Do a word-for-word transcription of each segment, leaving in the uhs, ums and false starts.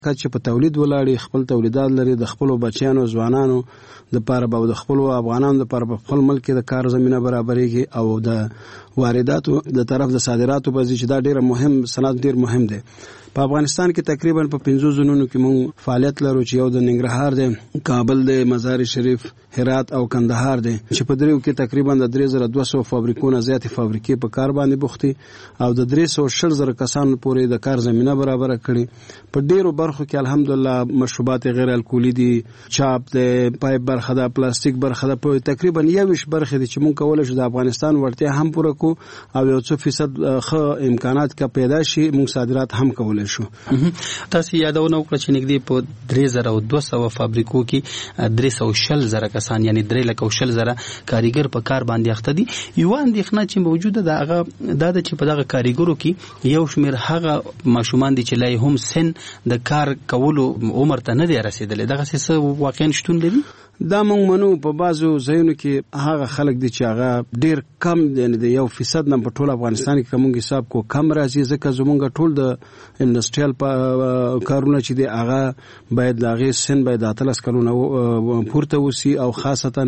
چې په تولید ولاړی خپل تولیدات لري د خپل بچیانو ځوانانو د پاره به د خپل افغانانو د پاره په خپل ملک کې د کار زمينه برابرېږي او د وارداتو د طرف د صادراتو په ځای چې دا ډیره مهم صنعت ډیر مهم دی. په افغانستان کې تقریبا په پنځو زونونو کې مونږ فعالیت لرو چې یو د ننګرهار دی، کابل دی، مزار شریف، هرات او کندهار دی چې په دریو کې تقریبا د درې زره دوه سوه فابریکونه زیاتې فابریکې په کار باندې بوختي او د درې سوه شل زره کسانو پورې د کار زمينه برابر کړي. په ډیرو برخو کې الحمدلله مشروبات غیر الکولي دي، چاپ دی، پایپ برخه ده، پلاستیک برخه ده، په تقریبا یوش برخه دي چې مونږ کولای شو د افغانستان ورته هم پوره کو او یو څو فیصد ښه امکانات کا پیدا شي مونږ صادرات هم کولای شو. تاسو یادونه وکړه چې نږدې په درې زره او دوه سوه فابریکو کې درې سوه شل زره کسان یعنی درې لکه او شل زره کاریګر په کار باندې اخته دي. یو اندېښنه چې موجوده ده هغه دا ده چې په دغه کاریګرو کې یو شمېر هغه ماشومان دي چې لا هم سن د کار کولو عمر ته نه دی رسېدلی. دغسې څه واقعا شتون لري؟ دا مونږ منو په بعضو ځایونو کې هغه خلک دي چې هغه ډیر کم دي، د یو فیصد نه په ټول افغانستان کې کوم حساب کو کم راځي، ځکه زمونږ ټول د انډستریال کارونه چې دي هغه باید د هغې سن باید اتلس کلونه پورته وسي او خاصتا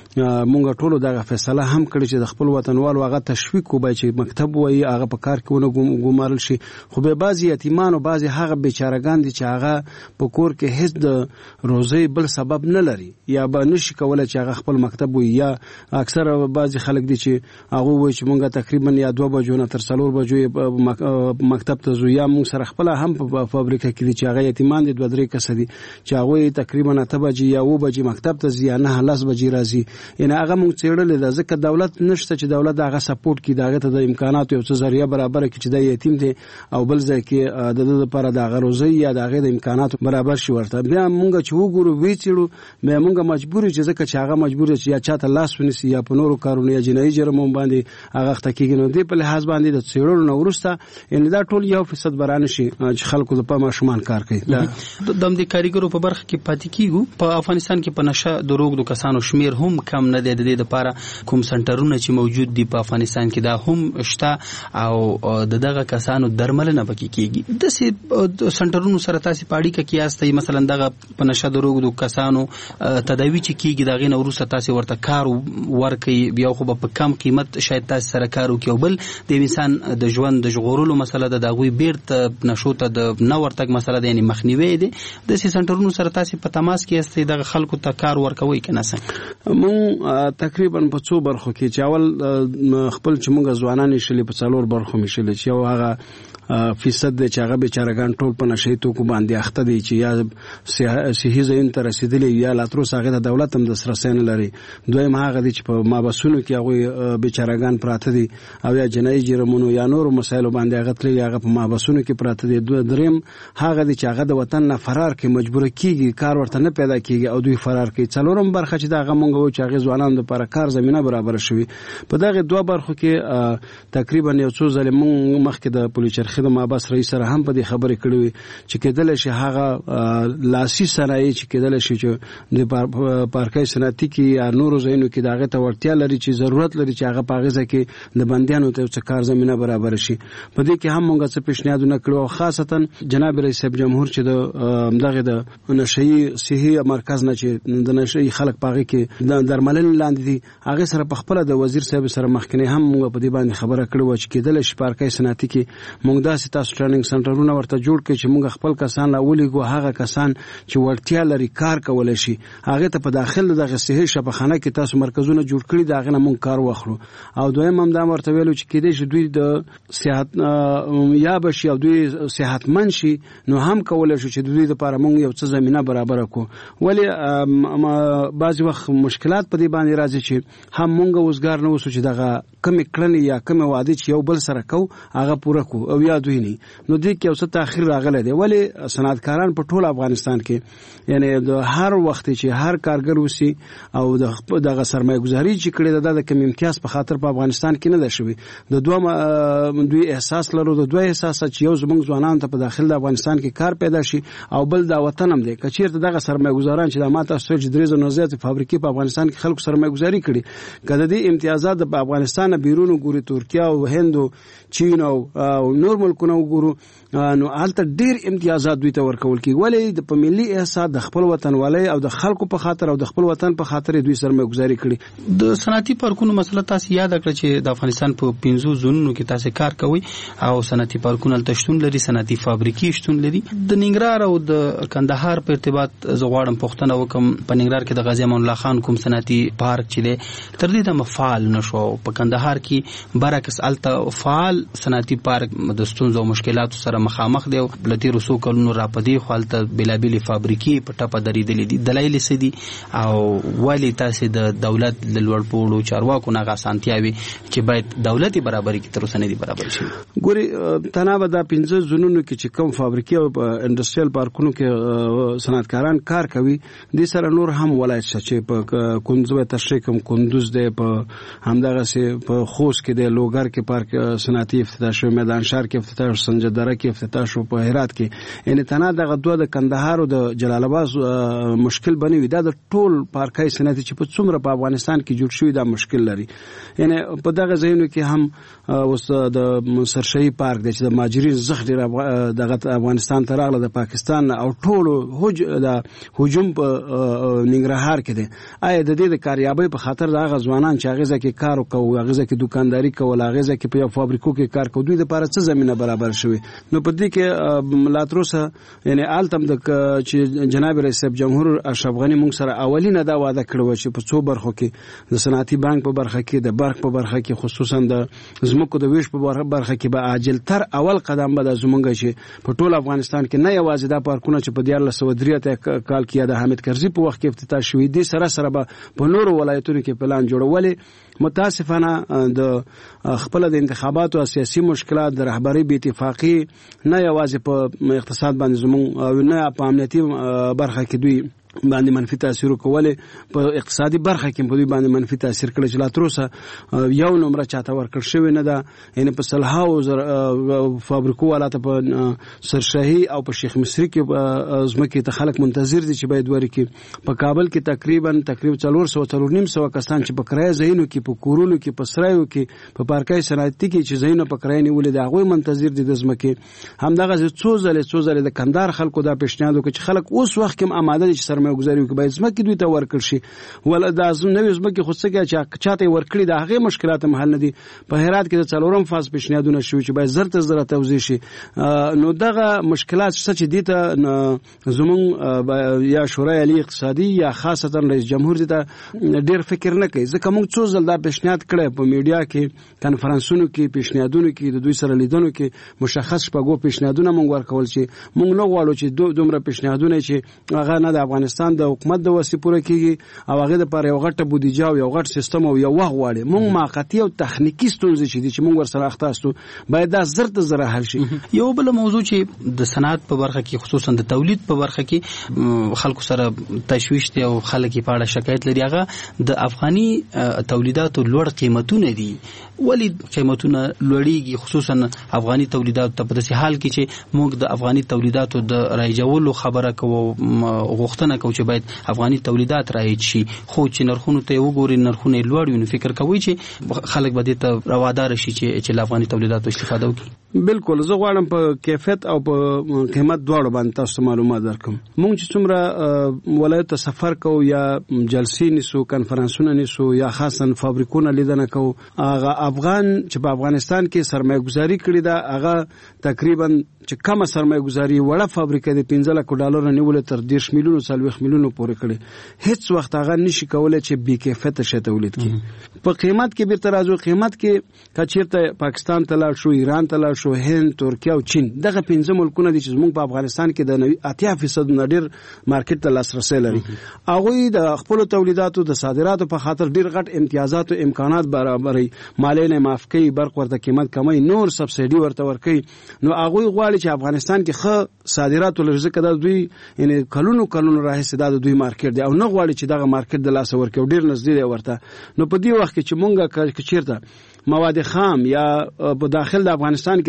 مونږ ټولو دغه فیصله هم کړې چې د خپل وطنوالو هغه تشویق وبای چې مکتب وایي هغه په کار کې ونه ګومارل شي. خو به بعضې یتیمان او بعضې هغه بیچارهګان دي چې هغه په کور کې هیڅ د روزۍ بل سبب نه لري یا به نشي کولای چې هغه خپل مکتب وي، یا اکثر بعضې خلک دي چې هغه وایي چې مونږ تقریبا یا دوه بجو نه تر څلور بجو مکتب ته ځو، یا مونږ سره خپله هم په فابریکه کې دي چې هغه یتیمان دي دوه درې کسه دي چې هغوی تقریبا اته بجې یا اوه بجې مکتب ته ځي یا نه لس بجې راځي. یعنې هغه مونږ څېړلې ده ځکه دولت نشته چې دولت هغه سپورټ کړي، د هغې ته د امکاناتو یو څه ذریعه برابره کړي چې دا یتیم دی او بل ځای کې د ده دپاره د هغه روزۍ یا د هغې د امکاناتو برابر شي ورته. بیا مونږ چې وګورو ویې څېړو بیا مونږ مجبور چې ځکه چې هغه مجبور چې یا چاته لاس ونیسي یا په نورو کارونو یا جنایي جرمونو باندې هغه اخته کېږي. نو دې په لحاظ باندې د څېړلو نه وروسته یعنې دا ټول یو فیصد به رانشي چې خلکو د په ماشومان کار کوي. د همدې کاریګرو په برخه کې پاتې کېږو. په افغانستان کې په نشه د روږدو کسانو شمېر هم کم نه دی. د دې دپاره کوم سنټرونه چې موجود دي په افغانستان کې دا هم شته او د دغه کسانو درملنه پکې کېږي. داسې سنټرونو سره تاسې په اړیکه کې یاستئ؟ مثلا دغه په نشه د روږدو کسانو تداوي چې کېږي د هغې نه وروسته تاسې ورته کار ورکوئ، بیا خو به په کم قیمت شاید تاسې سره کار وکړي، او بل د انسان د ژوند د ژغورلو مسله ده، د هغوی بیرته نشو ته د نه ورتګ مسله ده، یعنې مخنیوی دی. داسې سنټرونو سره تاسې په تماس کې یاستئ دغه خلکو ته کار ورکوئ که نه څنګه؟ مونږ تقریبا په څو برخو کې چې اول خپل چې مونږ ځوانان ایښلي په څلور برخو مې ایښلي چې یو هغه فیصد دی چې هغه بیچارهګان ټول په نشهیي توکو باندې اخته دي چې یا صحي ځایونو ته رسېدلي یا لا تر اوسه هغې ته دولت هم دسترسی نه لري. دویم هغه دي چې په مابسونو کې هغوی بیچارهګان پراته دي او یا جنایي جرمونو یا نورو مسایلو باندې هغه تللي هغه په مابسونو کې پراته دي. دریم هغه دي چې هغه د وطن نه فرار کوي، مجبوره کېږي، کار ورته نه پیدا کېږي او دوی فرار کوي. څلورم برخه چې د هغه مونږ وایو چې هغې ځوانانو دپاره کار زمینه برابره شوي. په دغې دوه برخو کې تقریبا یو څو ځلې مونږ مخکې د پولي چرخې د مابس رئیس سره هم په دې خبرې کړې وي چې کېدلی شي هغه لاسي صنایع چې کېدلی شي چې د پارکۍ صنعتي کې یا نورو ځایونو کې د هغې ته وړتیا لري چې ضرورت لري چې هغه په هغې ځای کې د بندیانو ته یو څه کار زمینه برابره شي. په دې کې هم مونږ څه پیشنهادونه کړي او خاصتا جناب رئیس صاحب جمهور چې د دغې د نشهیي صحي مرکز نه چې د نشهیي خلک په هغې کې د درملنې لاندې دي هغې سره په خپله د وزیر صاحب سره مخکینی هم مونږ په دې باندې خبره کړې وه چې کېدلی شي پارکۍ صنعتي کې مونږ داسې تاسو ټریننګ سنټرونه ورته جوړ کړئ چې مونږ خپل کسان راولېږو، هغه کسان چې وړتیا لري کار کولی شي هغې ته په داخل د دغه صحي شفاخانه کې تاسو مرکزونه جوړ کړي د هغې نه مونږ کار واخلو. او دویم هم دا ورته ویلو چې کېدای شي دوی د صحت یابه شي او دوی صحتمند شي نو هم کولی شو چې د دوی دپاره مونږ یو څه زمینه برابره کړو. ولې بعضې وخت مشکلات په دې باندې راځي چې هم مونږ اوزګار نه اوسو چې دغه کمې کړنې یا کمې وعدې چې یو بل سره کوو هغه پوره کړو او یا دوی نه. نو دې کې یو څه تاخیر راغلی دی. ولې صنعتکاران په ټول افغانستان کې یعنې د هر وخت چې هر کارګر اوسي او دغه سرمایه ګذاري چې کړې ده د کم امتیاز په خاطر په افغانستان کې نه ده شوې. د دوه دوی احساس لرو د دوه احساسات چې یو زموږ ځوانانو ته په داخل د افغانستان کې کار پیدا شي او بل دا وطن هم دی. که چېرته دغه سرمایه ګذاران چې د ما تاسو چې درې زره نه زیاتې فابریکې په افغانستان کې خلکو سرمایه ګذاري کړي که د دې امتیازات په افغانستان نه بیرون ګوري ترکیه او هند او چین او نور ملکونه وګورو نو هلته ډیر امتیازات دوی ته ورکول کیږي، ولې د په ملي احساس د خپل وطن والي او د خلکو په خاطر او د خپل وطن په خاطر دوی سرمایه‌ګذاري کړي. د صنعتي پارکونو مسله تاسو یاد کړئ چې د افغانستان په پنځو زونونو کې تاسو کار کوي او صنعتي پارکونه تشتون لري، صنعتي فابریکې شتون لري. د ننګرهار او د کندهار په ارتباط زغواړم پښتنه وکم، په ننګرهار کې د غازی امان الله خان کوم صنعتي پارک چې دی تر دې د مفعال نشو، په کندهار کې برعکس الته فعال صنعتي پارک د ستونزو او مشکلاتو سره مخامخ دی. بلتی رسو کلونو راپدې خپلته بلابل فابریکې په ټاپه درېدلې دي. دلایل څه دي او ولی تاسو د دولت د لوړ پوړو چارواکو نه غاسانتیاوي چې باید دولتي برابرۍ کې تر اوسه نه دي برابر شي؟ ګوري تنابه د پنځه زونونو کې چې کوم فابریکې او انډستریال پارکونو کې صنعتکاران کار کوي، د سره نور هم ولایت چې په کندوز تشریح کوم کندوز دی، په همدغه سي په خوست کې دی، لوګر کې پارک صنعتي افتتاح شو، میدان شهر کې افتتاح شو، سنجدره کې افتتاح شو، په هرات کې یعنی تنه دغه دوه د کندهار او د جلال آباد مشکل بنوي. دا د ټول پارکای صنعتي چې په څومره په افغانستان کې جوړ شوی دا مشکل لري. یعنی په دغه ځایونو کې هم اوس د سرشهي پارک دی چې د ماجرین زخ ډیر دغه افغانستان ته راغله د پاکستان او ټول هج د هجوم په ننګرهار کې دی. آیا د دې د کاریابۍ په خاطر د هغه ځوانان چې هغه ځکه کار کوي، هغه ځکه دکانداري کوي، هغه ځکه په فابریکو کې کار کوي، دوی د لپاره څه زمينه برابر شوی؟ نو په دې کې ملاتروسه یعنی آلتم د چې جناب رئیس جمهور اشرف غنی موږ سره اولینه دا وعده کړو چې په څو برخو کې د صنعتي بانک په برخه کې، د برق په برخه کې، خصوصا د زمکو د ویش په برخه کې به عاجل تر اول قدم به د زمونږ چې په ټول افغانستان کې نه یوازې دا پارکونه چې په دیارلس سوه درې اتیا کال کې د حامد کرزي په وخت کې افتتاح شوی دي سره سره به په نورو ولایتونو کې پلان جوړولې. متاسفانه د خپل د انتخاباتو او سیاسي مشکلات د رهبری بې اتفاقی نه یوازې په اقتصاد باندې زموږ او نه په امنیتي برخه کې دوی باندې منفي تاثیر کوله، په اقتصادي برخه کې په دوی باندې منفي تاثیر کړی چې لا تر اوسه یو نمبر چاته ورکړ شوی نه ده. یعنی په صلحاو فابریکو ولاته په سرشهي او په شیخ مصری کې زمکه ته خلک منتظر دي چې باید ورکی. په کابل کې تقریبا تقریبا څلور سوه څلور نیم سوه کسان چې په کرای ځایونو کې، په کورونو کې، په سرایو کې، په پارکای صنعتي کې چې ځایونه په کرای نیولې دي هغه منتظر دي د زمکه. همدغه څو ځله څو ځله د کندهار خلکو دا پیشنهاد وکړي چې خلک اوس وخت کې آماده دي چې سرمایه‌ګذاري وکړي، باید زمکه دوی ته ورکړ شي. ول د ازم نوې زمکه خو څه چې چاته ورکړي دا هغه مشکلات هم حل نه دي. په هرات کې د څلورم فاز پیشنهادونه شوي چې باید زر ته زر توزیع شي. نو دغه مشکلات څه چې دي ته زمون یا شورای عالی اقتصادي یا خاصتا رئیس جمهور دي ته ډیر فکر نه کوي. ځکه موږ څو ځل دا پیشنهاد کړی په میډیا کې، کانفرنسونو کې، پیشنهادونو کې د دوی سره لیدنو کې مشخص شپږو پیشنهادونه موږ ورکول چې موږ نه غواړو چې دومره پیشنهادونه چې هغه نه د افغانستان د حکومت د وسې پوره کیږي او هغه د پر یو غټه بودیجه او یو غټ سیستم او یو وخت غواړي. موږ موقتی او تخنیکی ستونزې چې دي چې موږ ورسره اخته استو باید دا زر ته زر حل شي. یو بل موضوع چې د صنعت په برخه کې خصوصا د تولید په برخه کې خلکو سره تشویش دی او خلک یې په اړه شکایت لري، هغه د افغاني تولیداتو لوړ قیمتونه دي. ولی قیمتونه لوړیږي خصوصا افغاني تولیدات ته په داسې حال کې چې موږ د افغاني تولیداتو د رایجولو خبره کوو، غوښتنه کوو چې باید افغاني تولیدات رایج شي، خو چې نرخونو ته وګوري نرخونه لوړ وي نو فکر کوي چې خلک به دې ته روادار شي چې چې افغاني تولیداتو استفاده وکړي. بالکل زه غواړم په کیفیت او په قیمت دواړو باندې تاسو معلومات درکم. موږ چې څومره ولایت ته سفر کوو یا جلسې نیسو، کانفرنسونه نیسو یا خاصا فابریکونه لیدنه کوو، هغه افغان چې په افغانستان کې سرمایه گذاري کړې ده هغه تقریبا چې کومه سرمایه گذاري وړه فابریکه د پنځه لک ډالر نیول تر دېرش میلیونو څلوېښت میلیونو پورې کړي، هیڅ وخت هغه نشي کولای چې بې کیفیته شی تولید کړي. په قیمت کې بیرته راځو، قیمت کې که چېرته پاکستان ته لاړ شو، ایران ته لاړ شو، هند، ترکیه او چین، دغه پنځه ملکونه دي چې زموږ په افغانستان کې د اتیا فیصد نه ډېر مارکیټ ته لاسرسی لري. هغوی د خپلو تولیداتو د صادراتو په خاطر ډېر غټ امتیازات او امکانات برابروي، مالیې نه معاف کوي، برق ورته قیمت کموي، نور سبسایډي ورته ورکوي. نو هغوی غواړي چې افغانستان کې ښه صادرات ولري، ځکه دا دوی یعنې کلونو کلونو راهیسې دا د دوی مارکیټ دی او نه غواړي چې دغه مارکیټ د لاسه ورکوي، ډېر نږدې دی ورته. نو په دې وخت کې چې مونږ که چېرته مواد خام یا په داخل د افغانستان کې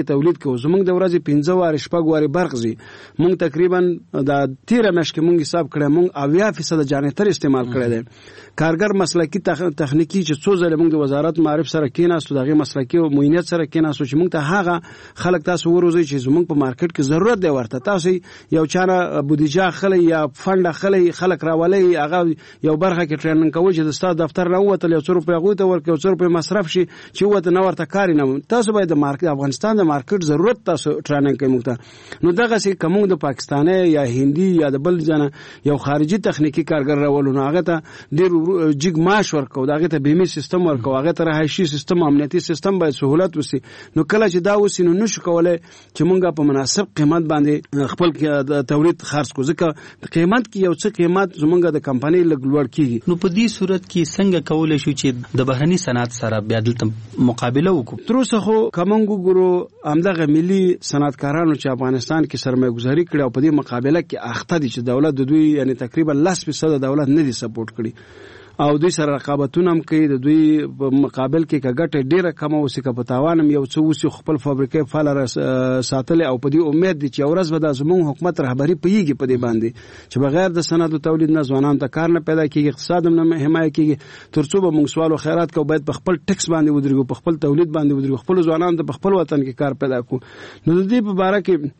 کې تولید کوو زمونږ د ورځې پنځه وارې شپږ وارې برق ځي مونږ تقریبا د تیره میاشت کې مونږ حساب کړی مونږ اویا فیصد جنریټر استعمال کړی دی کارګر مسلکي تخنیکی چې څو ځله مونږ د وزارت معارف سره کېناستو دغه مسلکي او معینیت سره کېناستو چې مونږ ته هغه خلک تاسو وروزي چې زمونږ په مارکیټ کې ضرورت دی ورته تاسو یو چانه بودیجه خلې یا فند خلې خلک راولي هغه یو برخه کې ټریننګ کوي چې د ستاسو دفتر نه وته یو څو روپیا غوته ورکړي یو څو روپیا مصرف شي چې وته نه ورته کاری نه تاسو باید د مارکیټ افغانستان د مارکیټ ضرورت تاسو ټریننګ کوي مونږ نو دغه سي کوم د پاکستاني یا هندي یا د بل جنا یو خارجي تخنیکی کارګر راولونه هغه ته ډیر جګ معاش ورکو دغه ته بیمه سیستم ورکو هغه ته رهایشي سیستم امنیتي سیستم باید سہولت وسی نو کله چې دا وسی نو نشو کولای چې مونږه په مناسب قیمت باندې خپل تولید خرڅ کو ځکه قیمت کې یو څه قیمت زمونږه د کمپنۍ لګ لوړ کیږي نو په دې صورت کې څنګه کولای شو چې د بهرني صنعت سره بیا دلته مقابله وکړو تر اوسه خو کومنګو ګورو همدغه ملي صنعتکارانو چې افغانستان کې سرمایه گذاري کړي او په دې مقابله کې اخته دي چې دولت د دوی یعنی تقریبا لس فیصد دولت نه دي سپورټ کړي او دوی سره رقابتونه هم کوي د دوی په مقابل کې کګټه ډیره کم او سکه په تاوانم یو څو وسی خپل فابریکې فعال ساتل او په دې امید دي چې ورځ به د زموږ حکومت رهبری پیږي په دې باندې چې بغیر د صنعت او تولید نه ځوانان ته کار نه پیدا کیږي اقتصاد هم نه حمایت کیږي ترڅو به موږ سوال او خیرات کو باید په خپل ټیکس باندې ودرېږو په خپل تولید باندې ودرېږو خپل ځوانان ته په خپل وطن کې کار پیدا کو نو د دې په اړه کې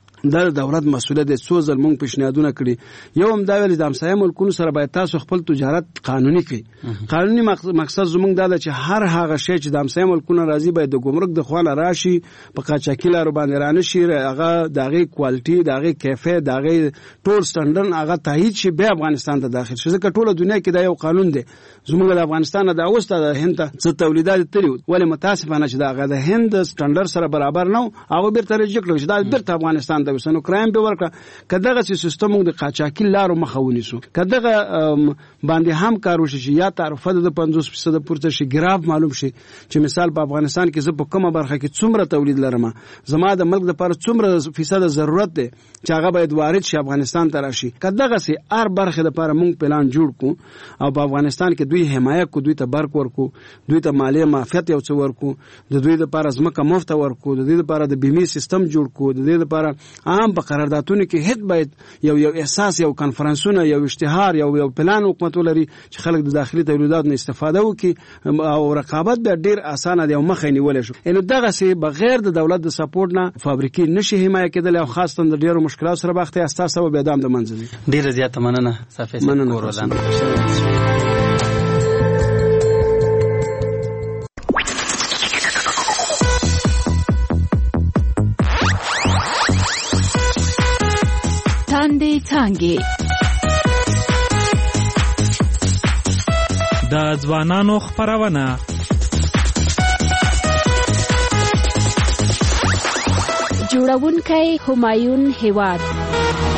د دولت مسؤلیت د څو ځل مونږ پیشنهادونه کړي یو هم دا ویل د همسایه ملکونو سره باید تاسو خپل تجارت قانوني کړئ قانوني مقصد زمونږ دا چې هر هغه شی چې د همسایه ملکونو راځي باید د ګمرک د خوانه راشي په قاچاقي لارو باندې رانه شي هغه دغه کوالټي دغه کیفیت دغه ټول سټانډرډ هغه تایید شي به افغانستان ته داخل شي ځکه ټوله دنیا کې دا یو قانون دی زمونږ د افغانستان د اوسته د هند څخه تولیدات تللی ولې متاسفانه چې دا د هند سټانډرډ سره برابر نه او بیرته رجیک کړو چې دا بیرته افغانستان ته وسنو کرایم به ورکړه کداغه سیستم د قاچاقي لارو مخاوني سو کداغه باندې هم کار وشي چې یا تعرفه د پنځوس فیصد پورته شي ګراف معلوم شي چې مثال په افغانستان کې زه په کومه برخه کې څومره تولید لرم زما د ملک لپاره څومره فیصد ضرورت دی چې هغه باید وارد شي افغانستان ته راشي کداغه سي هر برخه لپاره مونږ پلان جوړ کو او په افغانستان کې دوی حمایت کو دوی ته برق ورکو دوی ته مالی معافیت یو څه ورکو د دوی لپاره ځمکه مفت ورکو د دوی لپاره د بیمه سیستم جوړ کو د دوی لپاره عام په قراردادونو کې هیڅ باید یو یو احساس یو کانفرنسونه یو اشتهار یو یو پلان حکومت ولري چې خلک د داخلي تولیداتو نه استفاده وکړي او رقابت به ډیر اسانه دی او مخې نیول شي ان دغه سي بغیر د دولت د سپورټ نه فابریکې نشي حمایت کېدل او خاصه د ډیرو مشکلاتو سره بخته اساسه به ادم د منځوي ډیر زیاته مننه صافي کورودان تاندې څانګې د ځوانانو خپرونه جوړونکی همایون هیواد